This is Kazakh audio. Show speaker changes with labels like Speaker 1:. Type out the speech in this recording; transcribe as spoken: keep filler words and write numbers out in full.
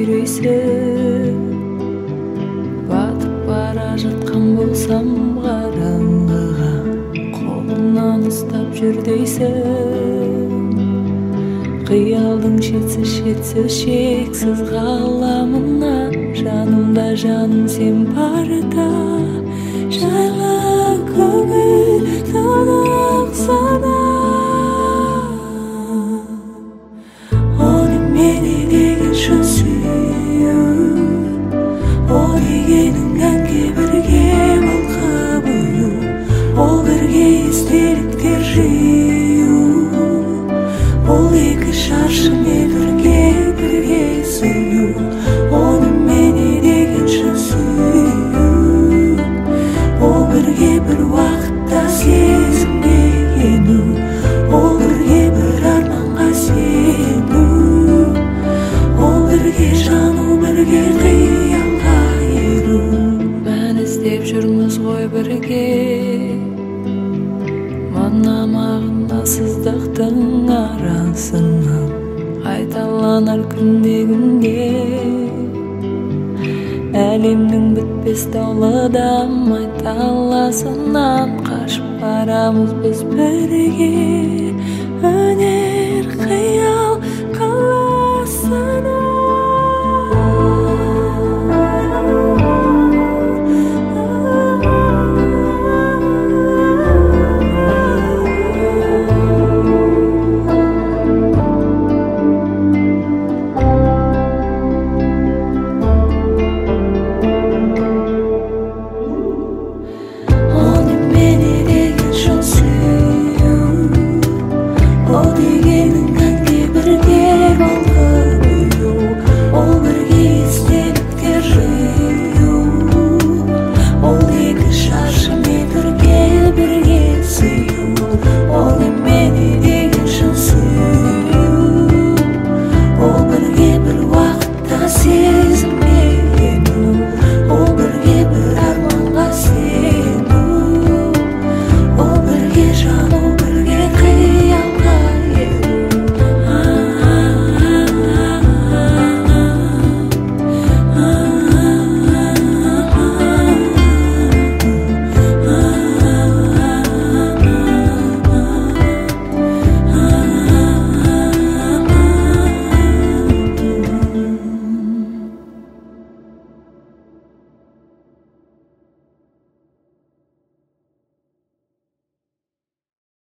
Speaker 1: жүрейсің. Батып бара жатқан болсам қараңғыға, қолымнан ұстап жүр дейсің. Қиялдың шетсіз шетсіз шексіз ғаламына, жанымда жаным сен барда, жайлы көңіл тынық сана. Оны мені деген шын сүю, ол дегенің әнге бірге балқып ұю, ол бірге естеліктер жию, ол екі шаршыны бірге бірге сүю. Оны мені деген шын сүю, ол бірге бір уақытта сезімге ену, ол бірге бір арманға сену, ол бірге жану, бірге қиялға еру. Мән іздеп жүрміз ғой бірге, мағынасыздықтың арасынан, қайталанар күнде күнге. Әлемнің бітпес даулыдан, майталасынан қашып барамыз біз бірге. Өнер қиял